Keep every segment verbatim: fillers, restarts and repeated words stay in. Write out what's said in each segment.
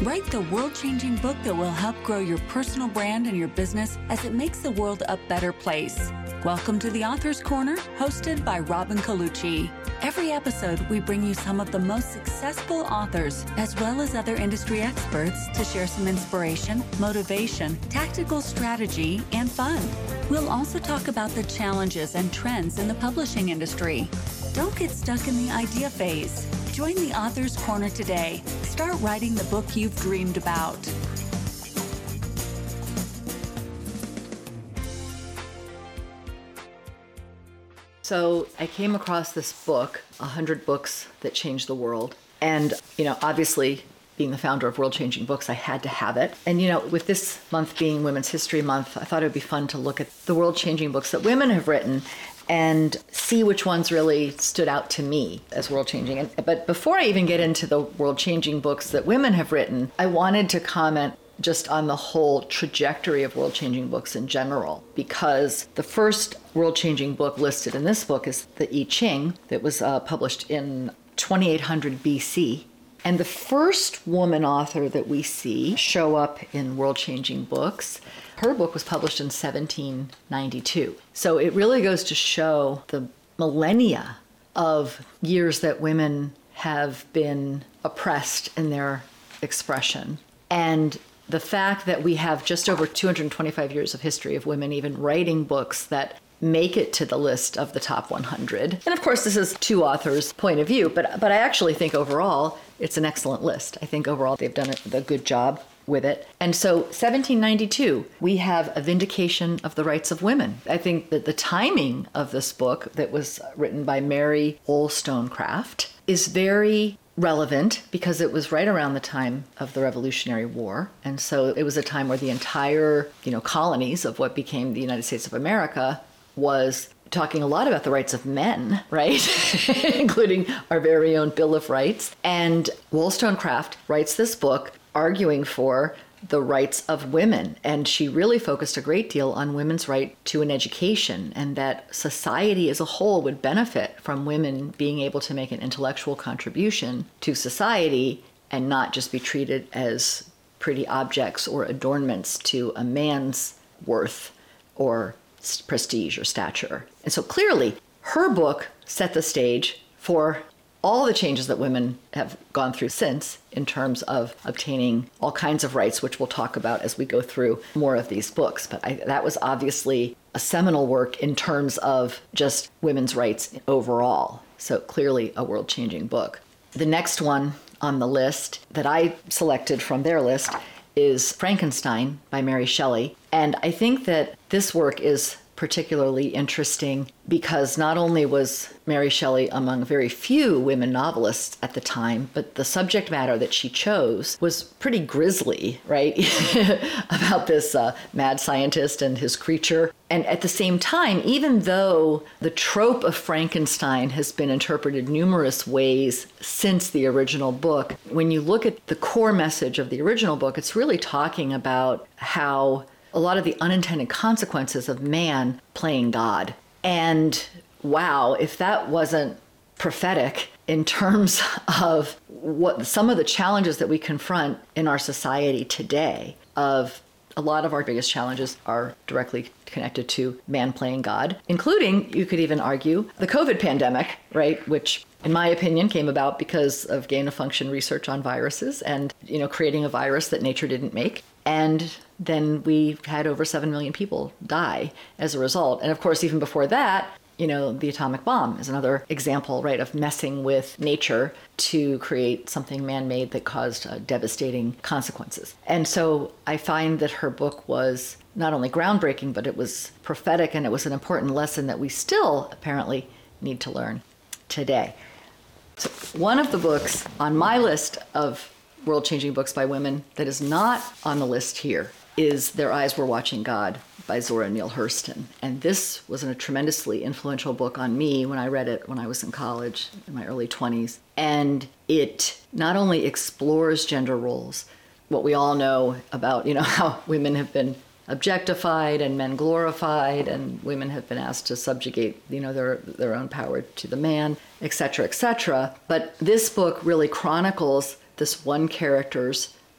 Write the world-changing book that will help grow your personal brand and your business as it makes the world a better place. Welcome to the Author's Corner, hosted by Robin Colucci. Every episode, we bring you some of the most successful authors, as well as other industry experts, to share some inspiration, motivation, tactical strategy, and fun. We'll also talk about the challenges and trends in the publishing industry. Don't get stuck in the idea phase. Join the Author's Corner today. Start writing the book you've dreamed about. So I came across this book, one hundred Books That Changed the World. And, you know, obviously, being the founder of World Changing Books, I had to have it. And, you know, with this month being Women's History Month, I thought it would be fun to look at the world changing books that women have written and see which ones really stood out to me as world changing. And, but before I even get into the world changing books that women have written, I wanted to comment just on the whole trajectory of world-changing books in general, because the first world-changing book listed in this book is the I Ching that was uh, published in twenty-eight hundred B C. And the first woman author that we see show up in world-changing books, her book was published in seventeen ninety-two. So it really goes to show the millennia of years that women have been oppressed in their expression. And the fact that we have just over two hundred twenty-five years of history of women even writing books that make it to the list of the top one hundred. And of course, this is two authors' point of view, but but I actually think overall it's an excellent list. I think overall they've done a, a good job with it. And so seventeen ninety-two, we have a vindication of the rights of women. I think that the timing of this book that was written by Mary Wollstonecraft is very relevant because it was right around the time of the Revolutionary War. And so it was a time where the entire, you know, colonies of what became the United States of America was talking a lot about the rights of men, right? Including our very own Bill of Rights. And Wollstonecraft writes this book arguing for the rights of women. And she really focused a great deal on women's right to an education, and that society as a whole would benefit from women being able to make an intellectual contribution to society and not just be treated as pretty objects or adornments to a man's worth or prestige or stature. And so clearly, her book set the stage for all the changes that women have gone through since in terms of obtaining all kinds of rights, which we'll talk about as we go through more of these books. But I, that was obviously a seminal work in terms of just women's rights overall. So clearly a world-changing book. The next one on the list that I selected from their list is Frankenstein by Mary Shelley. And I think that this work is particularly interesting because not only was Mary Shelley among very few women novelists at the time, but the subject matter that she chose was pretty grisly, right? About this uh, mad scientist and his creature. And at the same time, even though the trope of Frankenstein has been interpreted numerous ways since the original book, when you look at the core message of the original book, it's really talking about how a lot of the unintended consequences of man playing God. And wow, if that wasn't prophetic in terms of what some of the challenges that we confront in our society today, of a lot of our biggest challenges are directly connected to man playing God, including, you could even argue, the COVID pandemic, right? Which, in my opinion, came about because of gain-of-function research on viruses and, you know, creating a virus that nature didn't make. And then we had over seven million people die as a result. And of course, even before that, you know, the atomic bomb is another example, right, of messing with nature to create something man-made that caused uh, devastating consequences. And so I find that her book was not only groundbreaking, but it was prophetic, and it was an important lesson that we still apparently need to learn today. So one of the books on my list of world-changing books by women that is not on the list here is Their Eyes Were Watching God by Zora Neale Hurston. And this was a tremendously influential book on me when I read it when I was in college in my early twenties. And it not only explores gender roles, what we all know about, you know, how women have been objectified and men glorified, and women have been asked to subjugate, you know, their their own power to the man, et cetera, et cetera. But this book really chronicles this one character's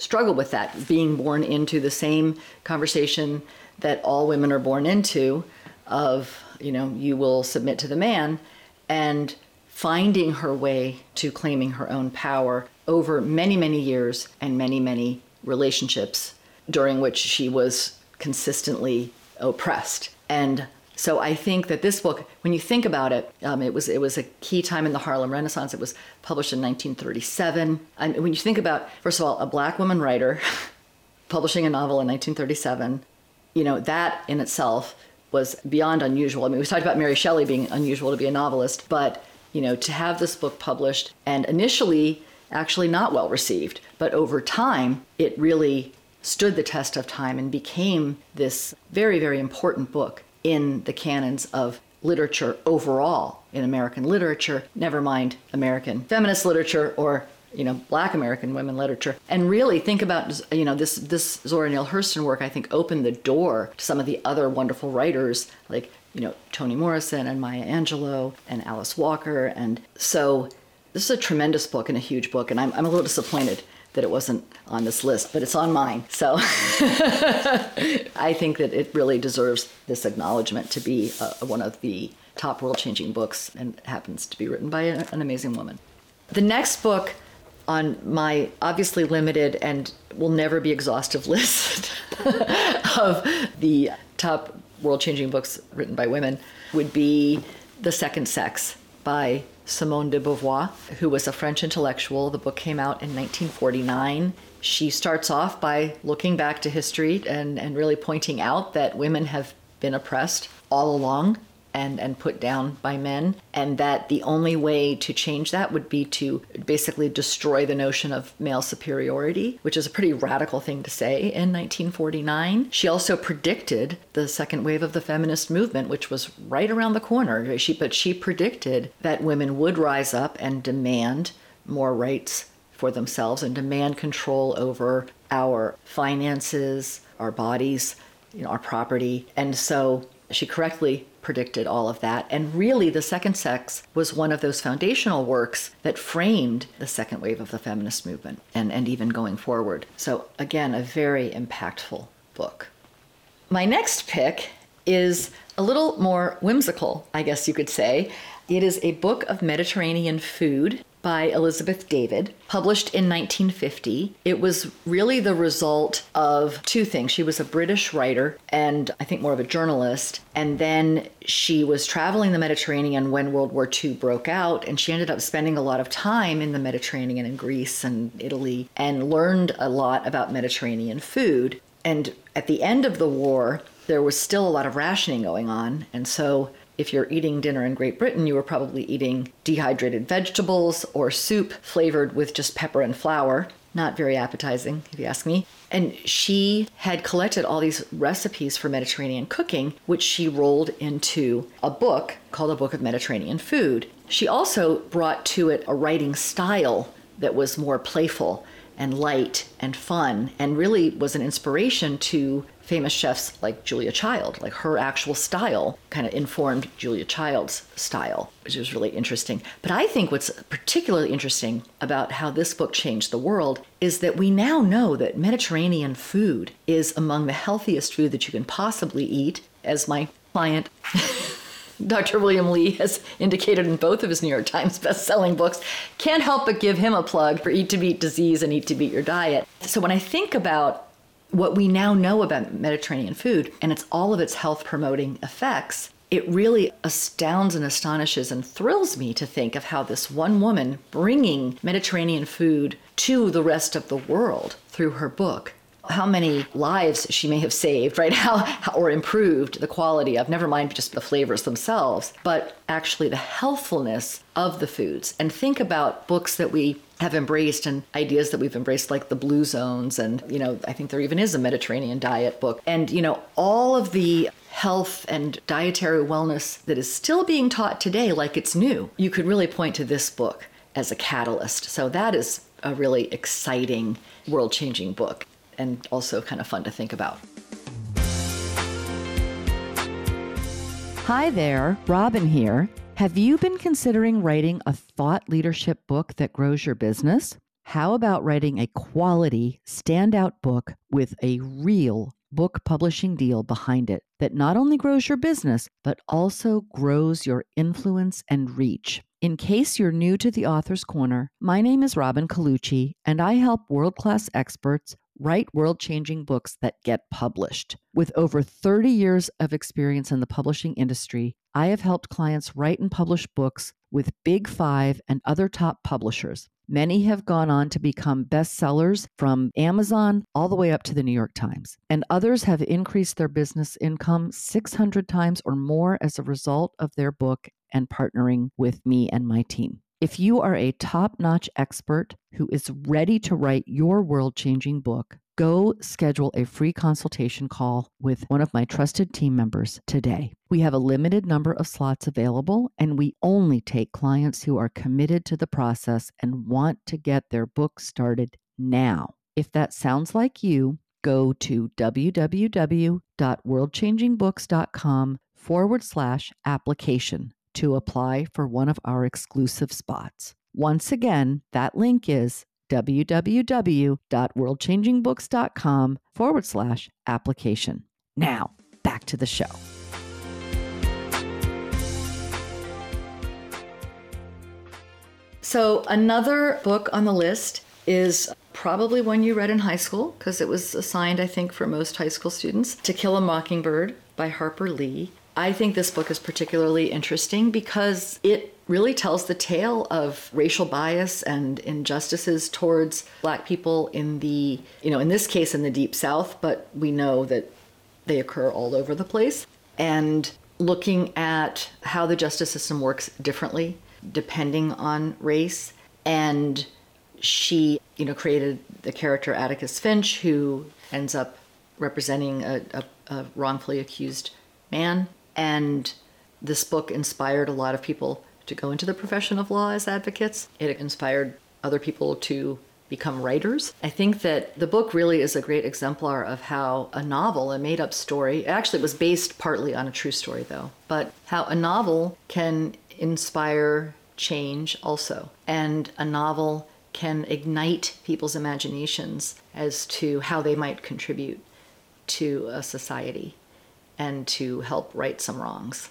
struggled with that, being born into the same conversation that all women are born into of, you know, you will submit to the man, and finding her way to claiming her own power over many, many years and many, many relationships during which she was consistently oppressed. And so I think that this book, when you think about it, um, it was it was a key time in the Harlem Renaissance. It was published in nineteen thirty-seven. And when you think about, first of all, a black woman writer publishing a novel in nineteen thirty-seven, you know, that in itself was beyond unusual. I mean, we talked about Mary Shelley being unusual to be a novelist, but, you know, to have this book published and initially actually not well received, but over time, it really stood the test of time and became this very, very important book in the canons of literature overall, in American literature, never mind American feminist literature or, you know, Black American women literature. And really think about, you know, this this Zora Neale Hurston work, I think, opened the door to some of the other wonderful writers like, you know, Toni Morrison and Maya Angelou and Alice Walker. And so this is a tremendous book and a huge book, and I'm I'm a little disappointed that it wasn't on this list, but it's on mine. So I think that it really deserves this acknowledgement to be uh, one of the top world-changing books, and happens to be written by a, an amazing woman. The next book on my obviously limited and will never be exhaustive list of the top world-changing books written by women would be The Second Sex by Simone de Beauvoir, who was a French intellectual. The book came out in nineteen forty-nine. She starts off by looking back to history and, and really pointing out that women have been oppressed all along and, and put down by men, and that the only way to change that would be to basically destroy the notion of male superiority, which is a pretty radical thing to say in nineteen forty-nine. She also predicted the second wave of the feminist movement, which was right around the corner. She, but she predicted that women would rise up and demand more rights for themselves and demand control over our finances, our bodies, you know, our property. And so she correctly predicted all of that. And really, The Second Sex was one of those foundational works that framed the second wave of the feminist movement and, and even going forward. So again, a very impactful book. My next pick is a little more whimsical, I guess you could say. It is a book of Mediterranean food by Elizabeth David, published in nineteen fifty. It was really the result of two things. She was a British writer and I think more of a journalist. And then she was traveling the Mediterranean when World War Two broke out, and she ended up spending a lot of time in the Mediterranean in Greece and Italy and learned a lot about Mediterranean food. And at the end of the war, there was still a lot of rationing going on. And so if you're eating dinner in Great Britain, you were probably eating dehydrated vegetables or soup flavored with just pepper and flour. Not very appetizing, if you ask me. And she had collected all these recipes for Mediterranean cooking, which she rolled into a book called A Book of Mediterranean Food. She also brought to it a writing style that was more playful and light and fun, and really was an inspiration to famous chefs like Julia Child. Like, her actual style kind of informed Julia Child's style, which was really interesting. But I think what's particularly interesting about how this book changed the world is that we now know that Mediterranean food is among the healthiest food that you can possibly eat, as my client Doctor William Li has indicated in both of his New York Times best-selling books. Can't help but give him a plug for Eat to Beat Disease and Eat to Beat Your Diet. So when I think about what we now know about Mediterranean food and it's all of its health-promoting effects, it really astounds and astonishes and thrills me to think of how this one woman bringing Mediterranean food to the rest of the world through her book, how many lives she may have saved, right? How, or improved the quality of, never mind just the flavors themselves, but actually the healthfulness of the foods. And think about books that we have embraced and ideas that we've embraced, like the Blue Zones. And, you know, I think there even is a Mediterranean diet book. And, you know, all of the health and dietary wellness that is still being taught today like it's new. You could really point to this book as a catalyst. So that is a really exciting, world-changing book, and also kind of fun to think about. Hi there, Robin here. Have you been considering writing a thought leadership book that grows your business? How about writing a quality, standout book with a real book publishing deal behind it that not only grows your business, but also grows your influence and reach? In case you're new to the Author's Corner, my name is Robin Colucci, and I help world-class experts write world-changing books that get published. With over thirty years of experience in the publishing industry, I have helped clients write and publish books with Big Five and other top publishers. Many have gone on to become bestsellers from Amazon all the way up to the New York Times. And others have increased their business income six hundred times or more as a result of their book and partnering with me and my team. If you are a top-notch expert who is ready to write your world-changing book, go schedule a free consultation call with one of my trusted team members today. We have a limited number of slots available, and we only take clients who are committed to the process and want to get their book started now. If that sounds like you, go to www.worldchangingbooks.com forward slash application to apply for one of our exclusive spots. Once again, that link is www.worldchangingbooks.com forward slash application. Now, back to the show. So another book on the list is probably one you read in high school, because it was assigned, I think, for most high school students, To Kill a Mockingbird by Harper Lee. I think this book is particularly interesting because it really tells the tale of racial bias and injustices towards Black people in the, you know, in this case in the Deep South, but we know that they occur all over the place. And looking at how the justice system works differently depending on race. And she, you know, created the character Atticus Finch, who ends up representing a, a, a wrongfully accused man. And this book inspired a lot of people to go into the profession of law as advocates. It inspired other people to become writers. I think that the book really is a great exemplar of how a novel, a made-up story, actually it was based partly on a true story though, but how a novel can inspire change also. And a novel can ignite people's imaginations as to how they might contribute to a society and to help right some wrongs.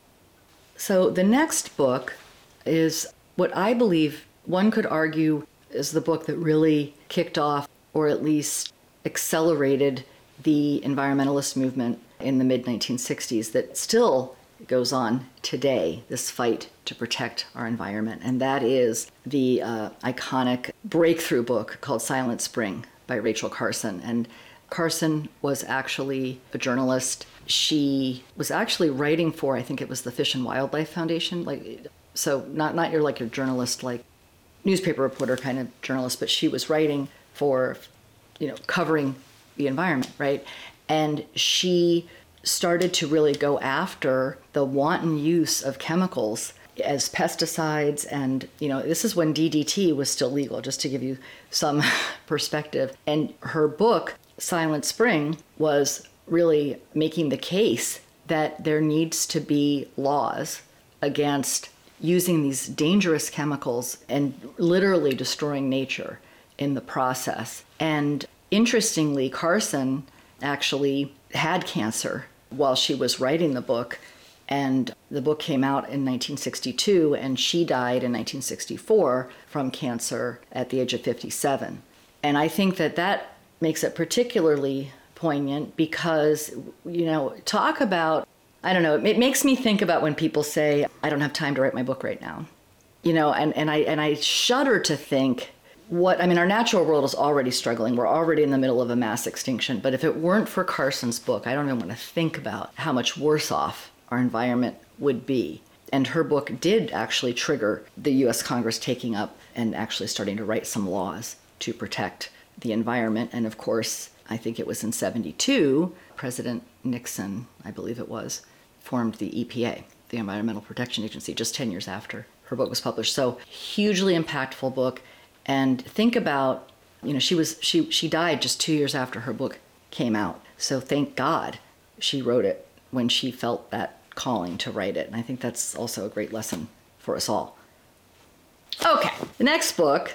So the next book is what I believe one could argue is the book that really kicked off, or at least accelerated, the environmentalist movement in the mid nineteen sixties that still goes on today, this fight to protect our environment. And that is the uh, iconic breakthrough book called Silent Spring by Rachel Carson. And Carson was actually a journalist. She was actually writing for, I think it was the Fish and Wildlife Foundation. Like, so not, not your like your journalist, like newspaper reporter kind of journalist, but she was writing for, you know, covering the environment, right? And she started to really go after the wanton use of chemicals as pesticides. And, you know, this is when D D T was still legal, just to give you some perspective. And her book, Silent Spring, was really making the case that there needs to be laws against using these dangerous chemicals and literally destroying nature in the process. And interestingly, Carson actually had cancer while she was writing the book, and the book came out in nineteen sixty-two, and she died in nineteen sixty-four from cancer at the age of fifty-seven. And I think that that makes it particularly poignant because, you know, talk about, I don't know, it makes me think about when people say, I don't have time to write my book right now. You know, and, and I and I shudder to think what, I mean, our natural world is already struggling. We're already in the middle of a mass extinction. But if it weren't for Carson's book, I don't even want to think about how much worse off our environment would be. And her book did actually trigger the U S Congress taking up and actually starting to write some laws to protect the environment. And of course, I think it was in seventy-two, President Nixon, I believe it was, formed the E P A, the Environmental Protection Agency, just ten years after her book was published. So hugely impactful book. And think about, you know, she was she she died just two years after her book came out. So thank God she wrote it when she felt that calling to write it. And I think that's also a great lesson for us all. Okay, the next book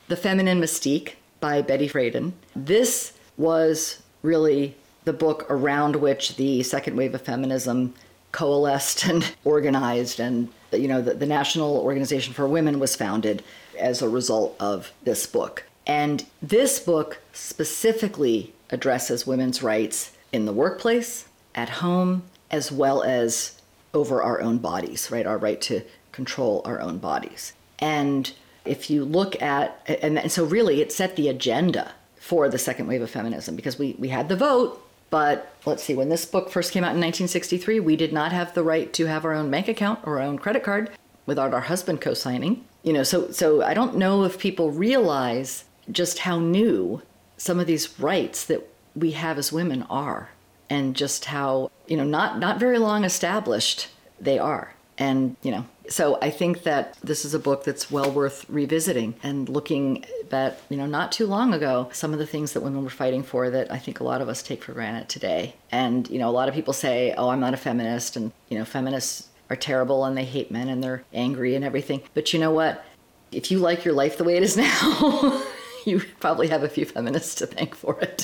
The Feminine Mystique by Betty Friedan. This was really the book around which the second wave of feminism coalesced and organized, and you know the, the National Organization for Women was founded as a result of this book. And this book specifically addresses women's rights in the workplace, at home, as well as over our own bodies, right? Our right to control our own bodies. And if you look at, and, and so really it set the agenda for the second wave of feminism, because we, we had the vote, but let's see, when this book first came out in nineteen sixty-three, we did not have the right to have our own bank account or our own credit card without our husband co-signing. You know, so so I don't know if people realize just how new some of these rights that we have as women are, and just how, you know, not not very long established they are. And, you know, so I think that this is a book that's well worth revisiting and looking at, you know, not too long ago, some of the things that women were fighting for that I think a lot of us take for granted today. And, you know, a lot of people say, oh, I'm not a feminist, and, you know, feminists are terrible and they hate men and they're angry and everything. But you know what? If you like your life the way it is now, you probably have a few feminists to thank for it.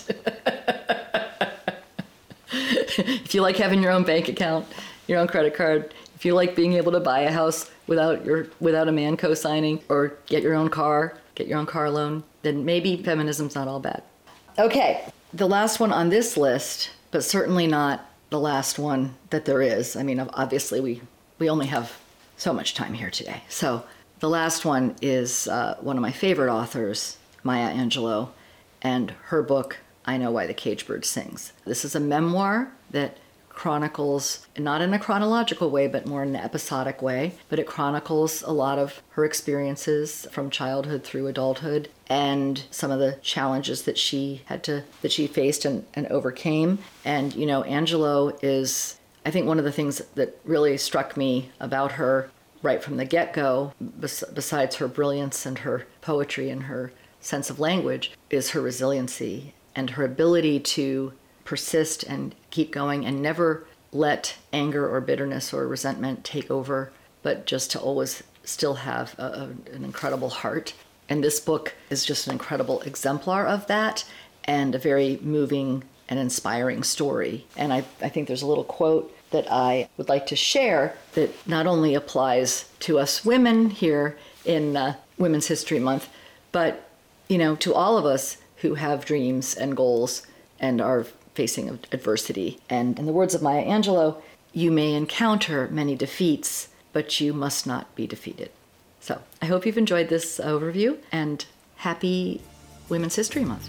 If you like having your own bank account, your own credit card, if you like being able to buy a house without your without a man co-signing, or get your own car, get your own car loan, then maybe feminism's not all bad. Okay, the last one on this list, but certainly not the last one that there is. I mean, obviously we, we only have so much time here today. So the last one is uh, one of my favorite authors, Maya Angelou, and her book, I Know Why the Caged Bird Sings. This is a memoir that chronicles, not in a chronological way, but more in an episodic way, but it chronicles a lot of her experiences from childhood through adulthood and some of the challenges that she had to, that she faced and, and overcame. And, you know, Angelou is, I think one of the things that really struck me about her right from the get-go, bes- besides her brilliance and her poetry and her sense of language, is her resiliency and her ability to persist and keep going and never let anger or bitterness or resentment take over, but just to always still have a, a, an incredible heart. And this book is just an incredible exemplar of that, and a very moving and inspiring story. And I, I think there's a little quote that I would like to share that not only applies to us women here in uh, Women's History Month, but, you know, to all of us who have dreams and goals and are facing adversity. And in the words of Maya Angelou, you may encounter many defeats, but you must not be defeated. So I hope you've enjoyed this overview, and happy Women's History Month.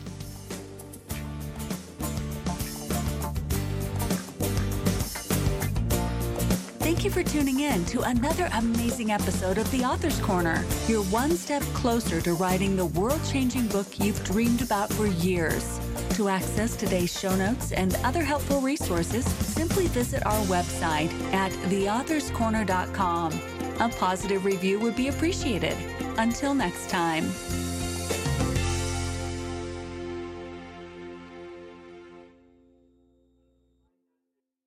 Thank you for tuning in to another amazing episode of The Author's Corner. You're one step closer to writing the world-changing book you've dreamed about for years. To access today's show notes and other helpful resources, simply visit our website at the authors corner dot com. A positive review would be appreciated. Until next time.